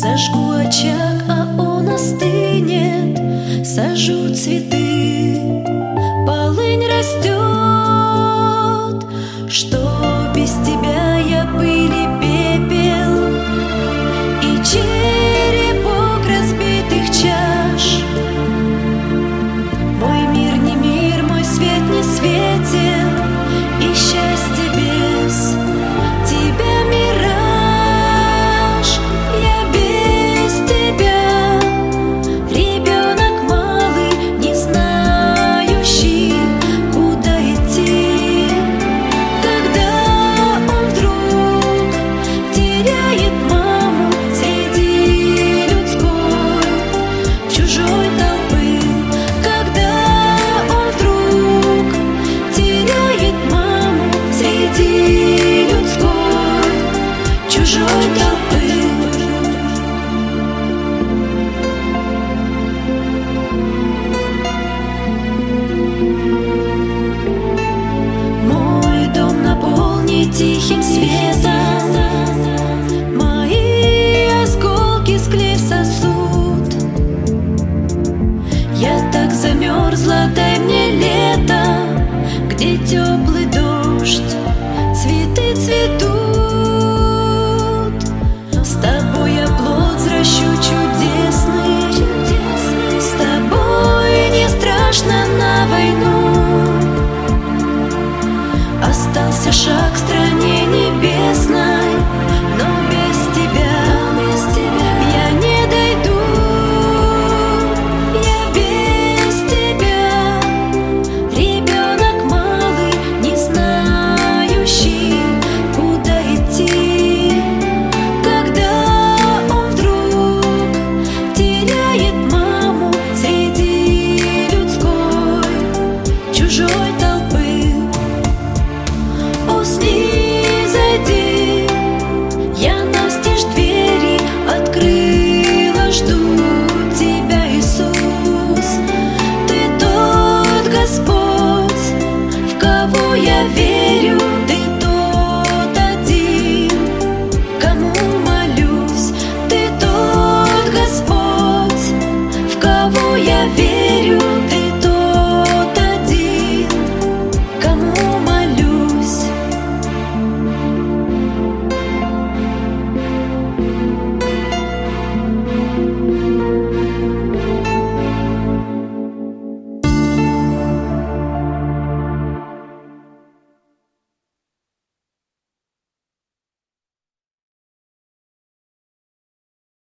Зажгу очаг, а он остынет. Сажу цветы, полынь растет. Что без тебя я пыль и пепел, и черепок разбитых чаш. Мой мир не мир, мой свет не светел, и счастье без тебя мираж. Я без тебя ребенок малый, не знающий, куда идти. Когда он вдруг теряет маму среди людской чужой толпы, когда он вдруг теряет маму среди людской чужой толпы. Мой дом наполнит тихим светом, мои осколки склей сосуд. Я так замерзла, дай мне лето, где теплый дождь, цветы цветут. С тобой я плод взращу чудесный, с тобой не страшно на войну. Остался шаг к стране.